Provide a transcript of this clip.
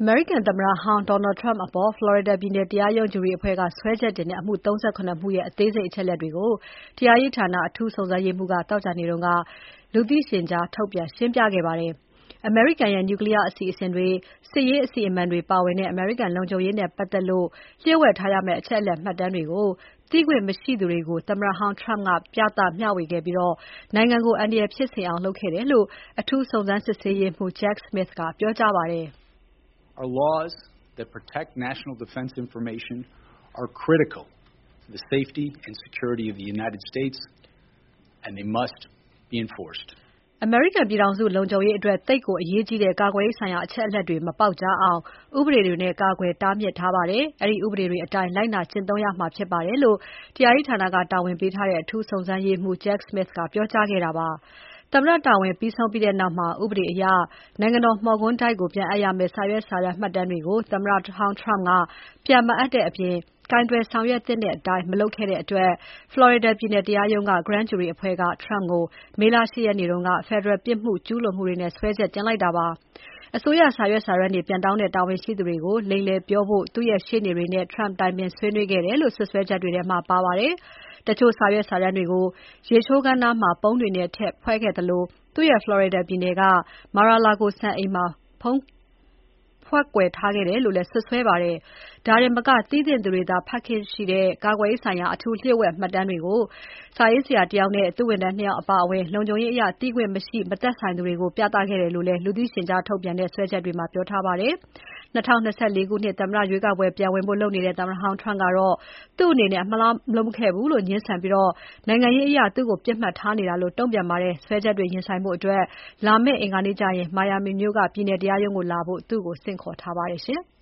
အမေရိကန်သမ္မတဟောင်း Donald Trump အပေါ် Florida ပြည်နယ်တရားရုံး ဂျူရီအဖွဲ့က စွဲချက်တင်တဲ့အမှု 37 မှုရဲ့ အသေးစိတ်အချက်အလက်တွေကို တရားရေးဌာန အထူးစုံစမ်းရေးမှူးက သောကြာနေ့က လူသိရှင်ကြား ထုတ်ပြန်ရှင်းပြခဲ့ပါတယ်။ အမေရိကန်ရဲ့ နျူကလီးယားအစီအစဉ်တွေ၊ စစ်ရေးအစီအမံတွေပါဝင်တဲ့ အမေရိကန်လုံခြုံရေးနဲ့ပတ်သက်လို့ လျှို့ဝှက်ထားရမယ့် အချက်အလက်မှတ်တမ်းတွေကို သိခွင့်မရှိသူတွေကို သမ္မတဟောင်း Trump ကပြသမျှဝေခဲ့ပြီး နိုင်ငံကို အန္တရာယ်ဖြစ်စေအောင်လုပ်ခဲ့တယ်လို့ အထူးစုံစမ်းစစ်ဆေးရေးမှူး Jack Smith ကပြောကြားပါတယ်။ Our laws that protect national defense information are critical to the safety and security of the United States, and they must be enforced. အမေရိကန်ပြည်ထောင်စုလုံခြုံရေးအတွက်သိပ်ကိုအရေးကြီးတဲ့ကာကွယ်ရေးဆိုင်ရာအချက်အလက်တွေမပေါက်ကြားအောင် ဥပဒေတွေနဲ့ကာကွယ်တားမြစ်ထားပါတယ်။ အဲဒီဥပဒေတွေအတိုင်းလိုက်နာကျင့်သုံးရမှာဖြစ်ပါတယ်လို့ တရားရေးဌာနကတာဝန်ပေးထားတဲ့ အထူးစုံစမ်းရေးမှူး Jack Smith ကပြောကြားခဲ့တာပါ။ သမ္မတတာဝန်ပြီးဆုံးပြီးနောက် ဥပဒေအရ နိုင်ငံတော်မော်ကွန်းတိုက်ကို ပြန်အပ်ရမယ့် စာရွက်စာတမ်းမှတ်တမ်းတွေကို သမ္မတဟောင်း Trump ကပြန်မအပ်တဲ့အပြင် ကိုင်တွယ်ဆောင်ရွက်သင့်တဲ့အတိုင်း မလုပ်ခဲ့တဲ့အတွက် Florida ပြည်နယ်တရားရုံးက Grand Jury အဖွဲ့က Trump ကို မေလ ၈ ရက်နေ့က Federal ပြစ်မှုကျူးလွန်မှုတွေနဲ့ စွဲချက်တင်လိုက်တာပါ။ အစိုးရစာရွက်စာတမ်းတွေပြန်တောင်းတဲ့တာဝန်ရှိသူတွေကို လိမ်လည်ပြောဖို့ သူ့ရဲ့ရှေ့နေတွေနဲ့ Trump တိုင်ပင်ဆွေးနွေးခဲ့တယ်လို့ စွပ်စွဲချက်တွေထဲမှာပါပါတယ်။ တချို့စာရွက်စာတမ်းတွေကို ရေချိုးခန်းနားမှာ ပုံးတွေနဲ့ထည့်ဖွဲခဲ့သလို သူ့ရဲ့ Florida ပြည်နယ်က Mar-a-Lago စံအိမ်မှာ ဖုံးကွယ်ထားခဲ့တယ်လို့လည်း စွပ်စွဲပါတယ်။ ဒါတင်မက သိသင့်သူတွေသာဖတ်ခွင့်ရှိတဲ့ ကာကွယ်ရေးဆိုင်ရာ အထူးလျှို့ဝှက်မှတ်တမ်းတွေကို စာရေးဆရာတယောက်နဲ့ သူ့ဝန်ထမ်း ၂ ယောက်အပါအဝင် လုံခြုံရေးအရသိခွင့်မရှိ မသက်ဆိုင်သူတွေကို ပြသခဲ့တယ်လို့လည်း လူသိရှင်ကြားထုတ်ပြန်တဲ့ စွဲချက်တွေမှာ ပြောထားပါတယ်။ ၂၀၂၄ ခုနှစ်သမ္မတရွေးကောက်ပွဲပြန်ဝင်ဖို့လုပ်နေတဲ့ သမ္မတဟောင်း Trump ကတော့ သူ့အနေနဲ့ အမှားမလုပ်ခဲ့ဘူးလို့ ငြင်းဆန်ပြီး နိုင်ငံရေးအရ သူ့ကို ပစ်မှတ်ထားနေတာလို့ တုံ့ပြန်ပါတယ်။ စွဲချက်တွေရင်ဆိုင်ဖို့ လာမယ့်အင်္ဂါနေ့ကျရင် Miami မြို့က ပြည်နယ်တရားရုံးကိုလာဖို့ သူ့ကိုဆင့်ခေါ်ထားပါတယ်ရှင်။